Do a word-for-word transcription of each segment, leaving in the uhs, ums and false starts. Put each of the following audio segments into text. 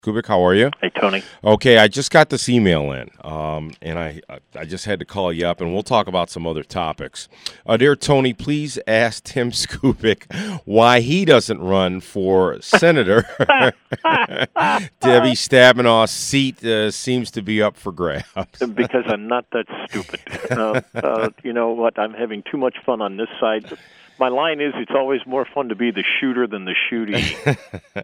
Kubik, how are you? Hey, Tony. Okay, I just got this email in, um, and I I just had to call you up, and we'll talk about some other topics. Uh, dear Tony, please ask Tim Skupik why he doesn't run for senator. Debbie Stabenow's seat uh, seems to be up for grabs. Because I'm not that stupid. Uh, uh, you know what? I'm having too much fun on this side. My line is, it's always more fun to be the shooter than the shootee.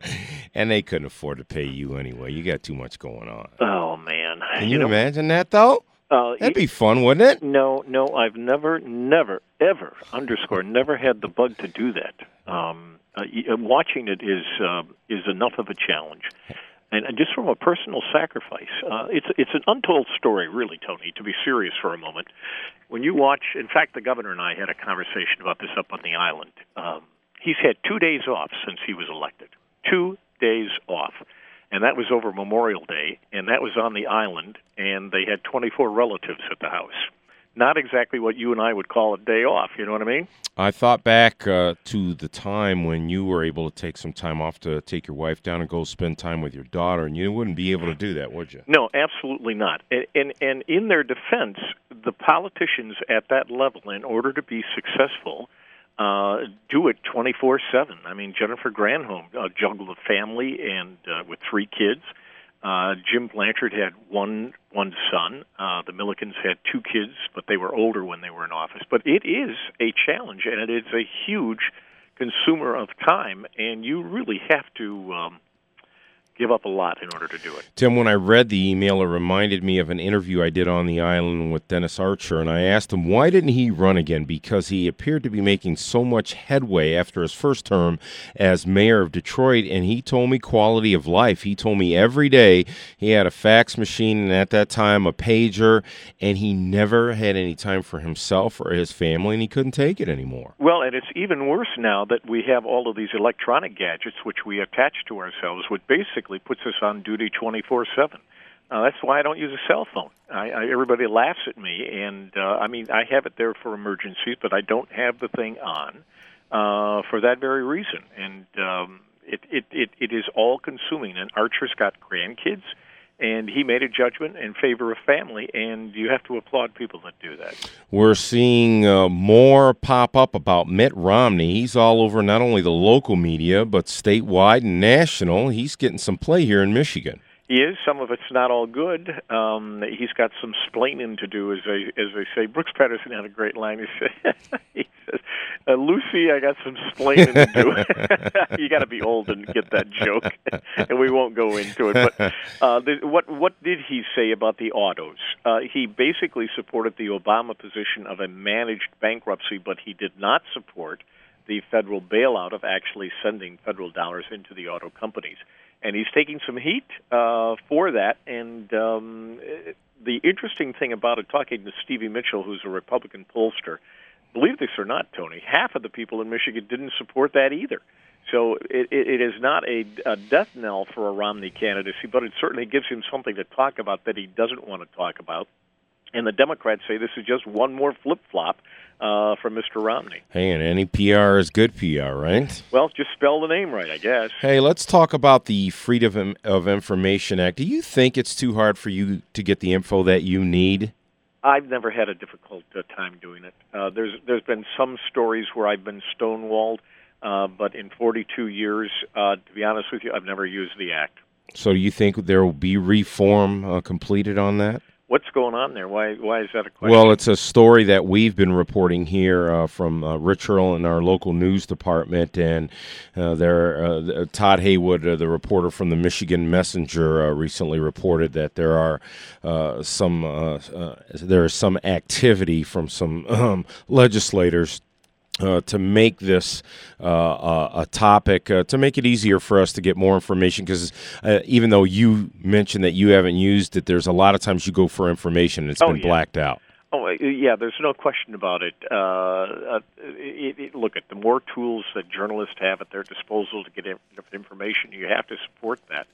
And they couldn't afford to pay you anyway. You got too much going on. Oh, man. Can you, you know, imagine that, though? Uh, That'd be fun, wouldn't it? No, no, I've never, never, ever, underscore, never had the bug to do that. Um, uh, watching it is uh, is enough of a challenge. And just from a personal sacrifice, uh, it's it's an untold story, really, Tony, to be serious for a moment. When you watch, in fact, the governor and I had a conversation about this up on the island. Um, he's had two days off since he was elected. Two days off. And that was over Memorial Day, and that was on the island, and they had twenty-four relatives at the house. Not exactly what you and I would call a day off, you know what I mean? I thought back uh, to the time when you were able to take some time off to take your wife down and go spend time with your daughter, and you wouldn't be able to do that, would you? No, absolutely not. And, and, and in their defense, the politicians at that level, in order to be successful, uh, do it twenty-four seven. I mean, Jennifer Granholm uh, juggled a family and uh, with three kids. Uh, Jim Blanchard had one one son. Uh, the Millikins had two kids, but they were older when they were in office. But it is a challenge, and it is a huge consumer of time, and you really have to um, give up a lot in order to do it. Tim, when I read the email, it reminded me of an interview I did on the island with Dennis Archer, and I asked him why didn't he run again, because he appeared to be making so much headway after his first term as mayor of Detroit, and he told me quality of life. He told me every day he had a fax machine, and at that time a pager, and he never had any time for himself or his family, and he couldn't take it anymore. Well, and it's even worse now that we have all of these electronic gadgets which we attach to ourselves, which basically puts us on duty twenty-four seven. Uh, that's why I don't use a cell phone. I, I, everybody laughs at me, and uh, I mean, I have it there for emergencies, but I don't have the thing on uh, for that very reason. And um, it, it, it, it is all-consuming. And Archer's got grandkids, and he made a judgment in favor of family, and you have to applaud people that do that. We're seeing uh, more pop up about Mitt Romney. He's all over not only the local media, but statewide and national. He's getting some play here in Michigan. He is. Some of it's not all good. Um, he's got some splaining to do, as they as they say. Brooks Patterson had a great line. He, say, he says, uh, "Lucy, I got some splaining to do." You got to be old and get that joke, and we won't go into it. But uh, the, what what did he say about the autos? Uh, he basically supported the Obama position of a managed bankruptcy, but he did not support the federal bailout of actually sending federal dollars into the auto companies. And he's taking some heat uh, for that. And um, the interesting thing about it, talking to Stevie Mitchell, who's a Republican pollster, believe this or not, Tony, half of the people in Michigan didn't support that either. So it, it is not a, a death knell for a Romney candidacy, but it certainly gives him something to talk about that he doesn't want to talk about. And the Democrats say this is just one more flip-flop uh, from Mister Romney. Hey, and any P R is good P R, right? Well, just spell the name right, I guess. Hey, let's talk about the Freedom of Information Act. Do you think it's too hard for you to get the info that you need? I've never had a difficult uh, time doing it. Uh, there's there's been some stories where I've been stonewalled, uh, but in forty-two years, uh, to be honest with you, I've never used the act. So do you think there will be reform uh, completed on that? What's going on there? Why why is that a question? Well, it's a story that we've been reporting here uh, from uh, Rich Earl in our local news department, and uh, there, uh, Todd Haywood, uh, the reporter from the Michigan Messenger, uh, recently reported that there are uh, some uh, uh, there is some activity from some um, legislators Uh, to make this uh, uh, a topic, uh, to make it easier for us to get more information, because uh, even though you mentioned that you haven't used it, there's a lot of times you go for information and it's oh, been yeah. blacked out. Oh, yeah, there's no question about it. Uh, uh, it, it. Look, at the more tools that journalists have at their disposal to get information, you have to support that.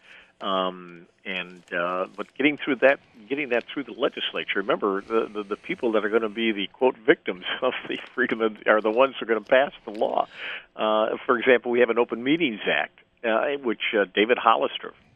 Um, and uh, but getting through that, getting that through the legislature. Remember, the the, the people that are going to be the quote victims of the freedom of, are the ones who are going to pass the law. Uh, for example, we have an Open Meetings Act, uh, which uh, David Hollister,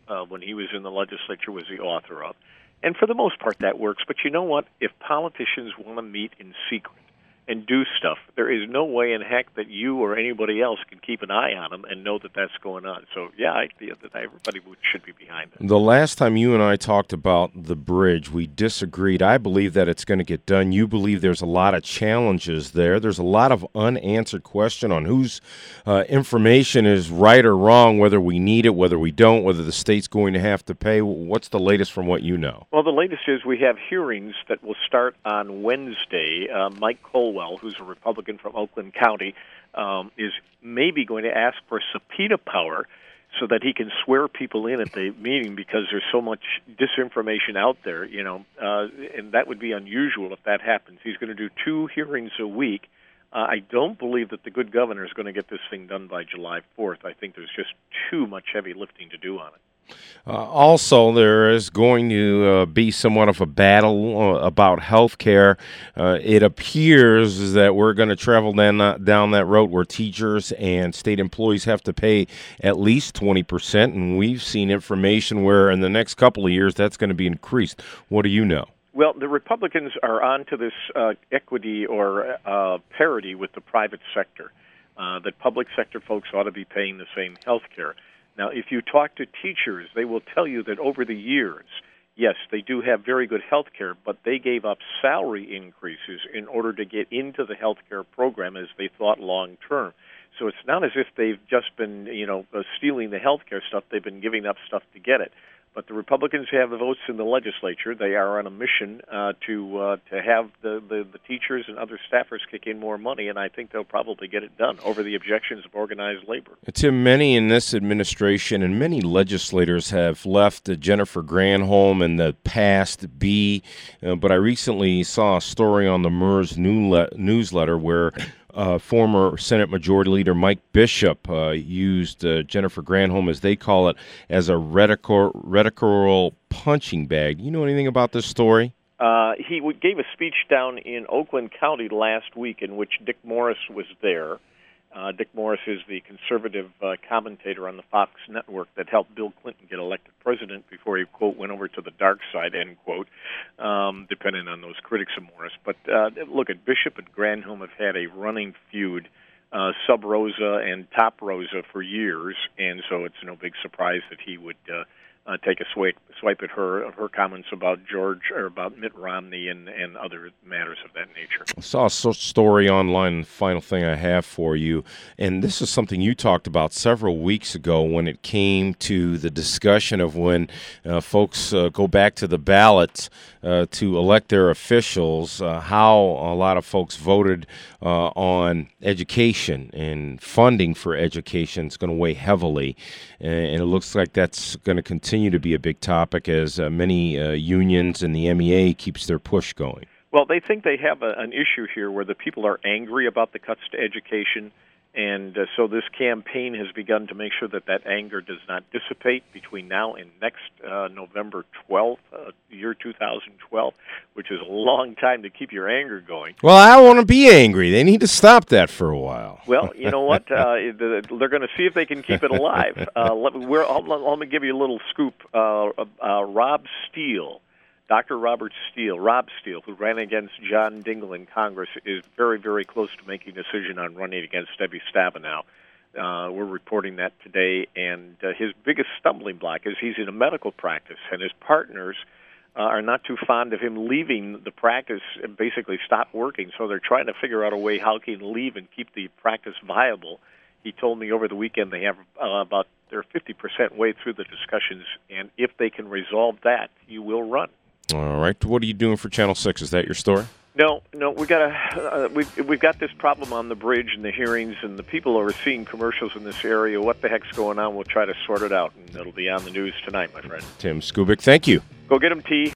uh, when he was in the legislature, was the author of. And for the most part, that works. But you know what? If politicians want to meet in secret and do stuff, there is no way in heck that you or anybody else can keep an eye on them and know that that's going on. So, yeah, I feel that everybody should be behind it. The last time you and I talked about the bridge, we disagreed. I believe that it's going to get done. You believe there's a lot of challenges there. There's a lot of unanswered question on whose uh, information is right or wrong, whether we need it, whether we don't, whether the state's going to have to pay. What's the latest from what you know? Well, the latest is we have hearings that will start on Wednesday. Uh, Mike Colwell, who's a Republican from Oakland County, um, is maybe going to ask for subpoena power so that he can swear people in at the meeting because there's so much disinformation out there, you know, uh, and that would be unusual if that happens. He's going to do two hearings a week. Uh, I don't believe that the good governor is going to get this thing done by July fourth. I think there's just too much heavy lifting to do on it. Uh, also, there is going to uh, be somewhat of a battle uh, about health care. Uh, it appears that we're going to travel down, uh, down that road where teachers and state employees have to pay at least twenty percent, and we've seen information where in the next couple of years that's going to be increased. What do you know? Well, the Republicans are on to this uh, equity or uh, parity with the private sector, uh, that public sector folks ought to be paying the same health care. Now, if you talk to teachers, they will tell you that over the years, yes, they do have very good health care, but they gave up salary increases in order to get into the health care program as they thought long term. So it's not as if they've just been, you know, stealing the health care stuff. They've been giving up stuff to get it. But the Republicans have the votes in the legislature. They are on a mission uh, to uh, to have the, the, the teachers and other staffers kick in more money, and I think they'll probably get it done over the objections of organized labor. Tim, many in this administration and many legislators have left uh, Jennifer Granholm in the past be, uh, but I recently saw a story on the MERS newsletter where Uh, former Senate Majority Leader Mike Bishop uh, used uh, Jennifer Granholm, as they call it, as a rhetorical, rhetorical punching bag. You know anything about this story? Uh, he w- gave a speech down in Oakland County last week in which Dick Morris was there. Uh, Dick Morris is the conservative uh, commentator on the Fox network that helped Bill Clinton get elected president before he, quote, went over to the dark side, end quote, um, depending on those critics of Morris. But uh, look, at Bishop and Granholm have had a running feud, uh, sub Rosa and top Rosa, for years, and so it's no big surprise that he would uh, uh, take a swipe, swipe at her her comments about George or about Mitt Romney and, and other matters of that nature. I saw a story online, the final thing I have for you, and this is something you talked about several weeks ago when it came to the discussion of when uh, folks uh, go back to the ballots uh, to elect their officials, uh, how a lot of folks voted uh, on education, and funding for education is going to weigh heavily, and it looks like that's going to continue to be a big topic as uh, many uh, unions and the M E A keeps their push going. Well, they think they have a, an issue here where the people are angry about the cuts to education, and uh, so this campaign has begun to make sure that that anger does not dissipate between now and next uh, November twelfth, uh, year two thousand twelve, which is a long time to keep your anger going. Well, I want to be angry. They need to stop that for a while. Well, you know what? Uh, they're going to see if they can keep it alive. Uh, let, me, we're, I'll, let me give you a little scoop. Uh, uh, Rob Steele, Doctor Robert Steele, Rob Steele, who ran against John Dingell in Congress, is very, very close to making a decision on running against Debbie Stabenow. Uh, we're reporting that today, and uh, his biggest stumbling block is he's in a medical practice, and his partners uh, are not too fond of him leaving the practice and basically stop working, so they're trying to figure out a way how he can leave and keep the practice viable. He told me over the weekend they have uh, about they're fifty percent way through the discussions, and if they can resolve that, you will run. All right. What are you doing for Channel six? Is that your story? No, no. We got a uh, we've we've got this problem on the bridge and the hearings, and the people are seeing commercials in this area. What the heck's going on? We'll try to sort it out, and it'll be on the news tonight, my friend. Tim Skubic, thank you. Go get him, T.